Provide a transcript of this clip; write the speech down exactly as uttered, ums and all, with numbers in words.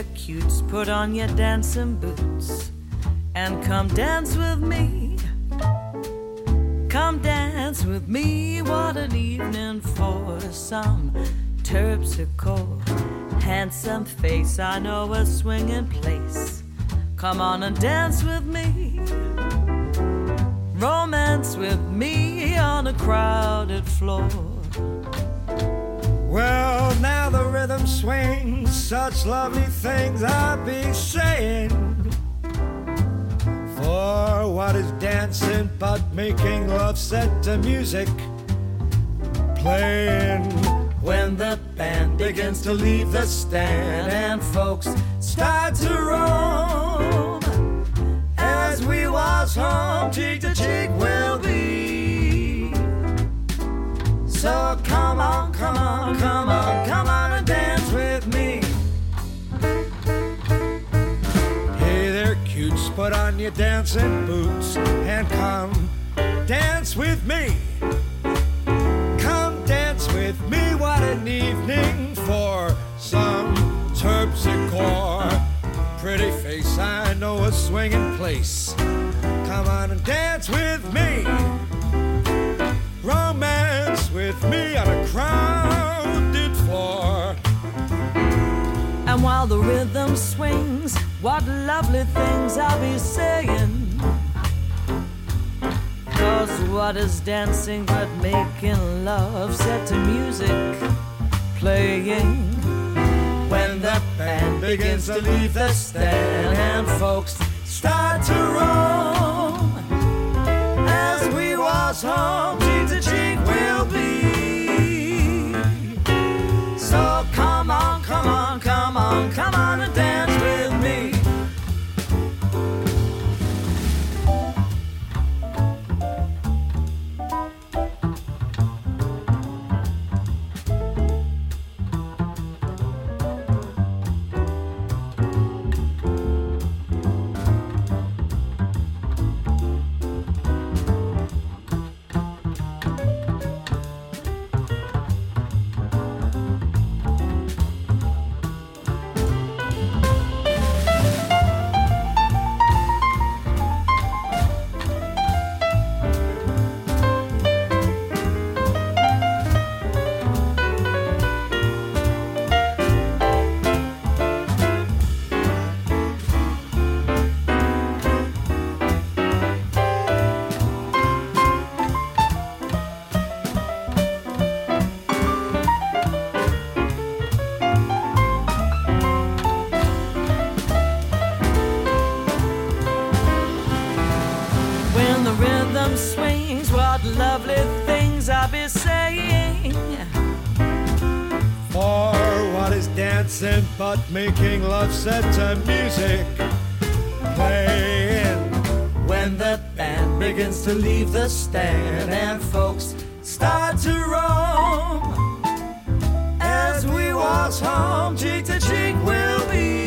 there, cutes, put on your dancing boots and come dance with me. Come dance with me, what an evening for some terpsichore. Handsome face, I know a swinging place. Come on and dance with me. Romance with me on a crowded floor. Well, now the rhythm swings, such lovely things I be saying. For what is dancing but making love set to music playing? When the band begins to leave the stand and folks start to roam, as we waltz home, cheek to cheek we'll be. So come on, come on, come on, come on and dance with me. Hey there, cutes, put on your dancing boots and come dance with me. Come dance with me, what an evening for some terpsichore. Pretty face, I know a swinging place. Come on and dance with me. Romance with me on a crowded floor. And while the rhythm swings, what lovely things I'll be saying. 'Cause what is dancing but making love set to music playing? When the band begins to leave the stand and folks start to roam, as we waltz home, cheek to cheek we'll be. So come on, come on, come on, come on and dance with me. Swings, what lovely things I'll be saying. For what is dancing but making love set to music playing? When the band begins to leave the stand and folks start to roam, as we waltz home, cheek to cheek we'll be.